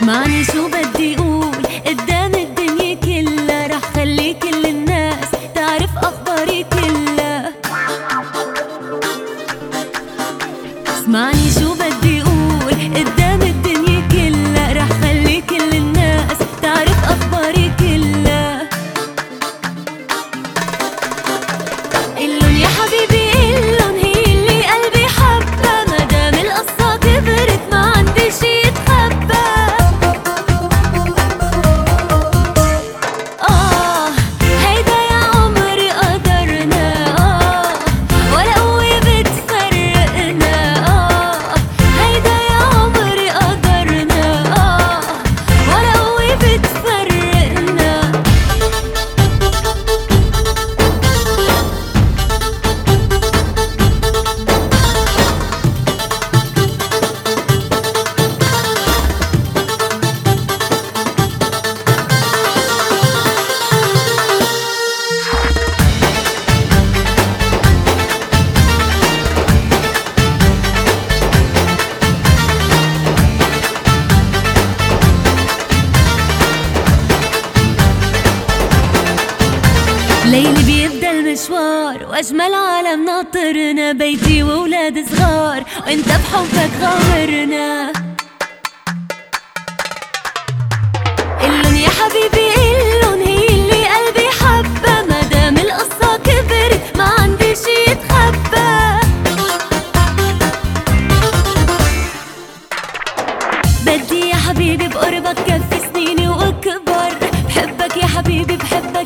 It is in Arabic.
اسمعني شو بدي اقول قدام الدنيا كلها، رح خلي كل الناس تعرف اخباري كلها. اسمعني شو بدي اقول قدام الدنيا كلها، رح خلي كل الناس تعرف اخباري كلها. قلن يا حبيبي قلن هي اللي قلبي حبها، مادام القصة كبرت ما عندي شي يتخبى. هيدا يا عمري قدرنا، ولا قوة بتفرقنا. هيدا يا عمري قدرنا، ولا قوة بتفرقنا. ليلي بيبدا المشوار واجمل عالم ناطرنا، بيتي واولاد صغار وانت بحبك غامرنا. قلن يا حبيبي قلن هي اللي قلبي حبها، مادام القصة كبرت ما عندي شي يتخبى. بدي يا حبيبي بقربك كفي سنيني واكبر، بحبك يا حبيبي بحبك